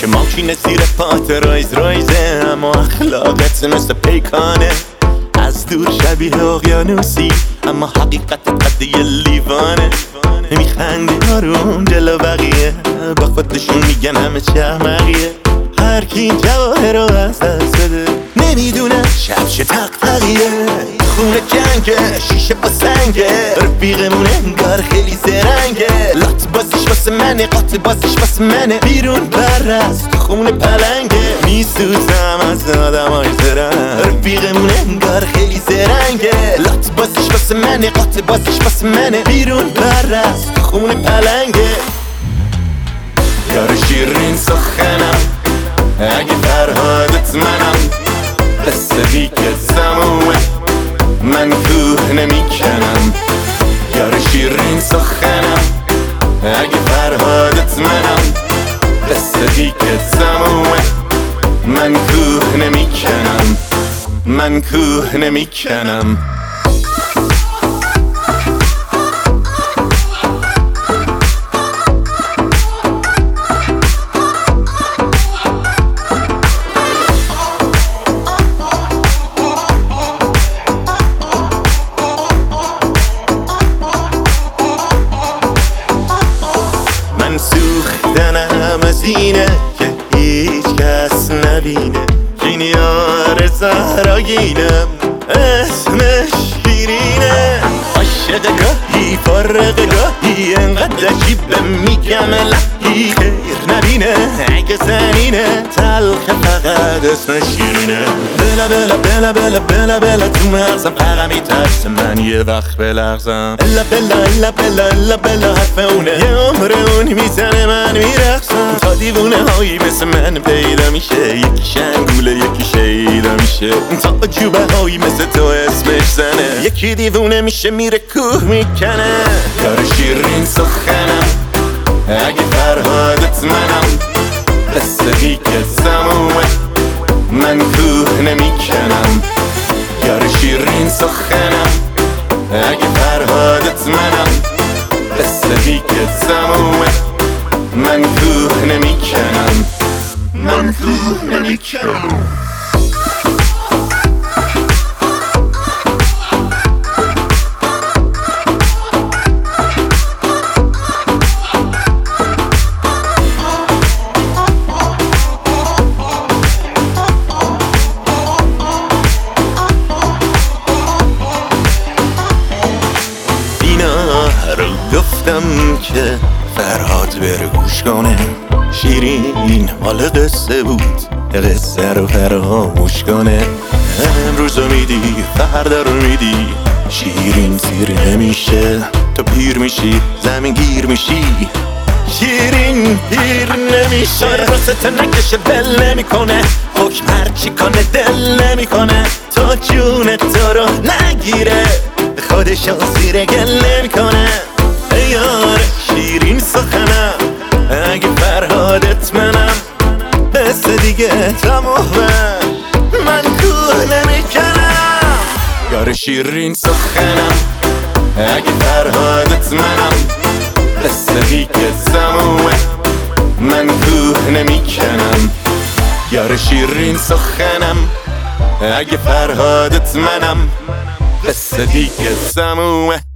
که ماشین زیر پات رایزه، اما اخلاقت مثل پیکانه. از دور شبیه اقیانوسی، اما حقیقت قد یه لیوانه. میخندی آروم جلو بقیه، با خودشون میگن همه چه احمقیه. هر کی این جواهر رو از دست بده نمیدونه شب چه تقیه. خونه جنگه، شیشه با سنگه، رفیقمون انگار خیلی زرنگه. لات بازیش واسه منه، قاط بازیش واسه منه. بیرون پرست تو خونه پلنگه، میسوزم از آدمای زرنگ. رفیقمون انگار خیلی زرنگه. لات بازیش واسه منه، قاط بازیش واسه منه. بیرون پرست تو خونه پلنگه. یار شیرین سخنم، اگه فرهادت منم، قصه دیگه تمومه، من کوه نمیکنم. یار شیرین سخنم، اگه فرهادت منم، قصه دیگه تمومه، من کوه نمیکنم، من کوه نمیکنم. من سوختنم از اینه که هیچ کس نبینه. این یار زهراگینم، اسمش شیرینه. عاشق گاهی فارغ گاهی، انقدر عجیبه میگم الهی خیر نبینه. اگه زنینه تلخ فقط اسمش شیرینه. بلا بلا بلا بلا بلا بلا تو مغزم فقط میترسه من یه وقت بلغزم. الا بلا الا بلا الا بلا حرف اونه، یه عمر اون میزنه من میرقصم. تا دیوونه هایی مثل من پیدا میشه، یکی شنگوله یکی شیدا میشه. تا عجوبه هایی مثل تو اسمش زنه، یکی دیوونه میشه میره کوه میکنه. یار شیرین سخنم، اگه فرهادت منم، قصه دیگه تمومه، من کوه نمیکنم. یار شیرین سخنم، اگه فرهادت منم، قصه دیگه تمومه، من کوه نمیکنم، من کوه نمیکنم. رو گفتم که فرهاد بره گوش کنه. شیرین مال قصه بود، قصه رو فراموش کنه. امروز رو میدی فردا رو میدی، شیرین سیر نمیشه. تو پیر میشی زمین گیر میشی، شیرین پیر نمیشه. راست نکشه بل نمیکنه، حکم هرچی کنه دل نمیکنه. تا جون تو رو نگیره، خودشو زیر گل نمیکنه. یار شیرین سخنم، اگه فرهادت منم، قصه دیگه تمومه، من کوه نمیکنم. یار شیرین سخنم، اگه فرهادت منم، قصه دیگه تمومه، من کوه نمیکنم. یار شیرین سخنم، اگه فرهادت منم، قصه دیگه تمومه.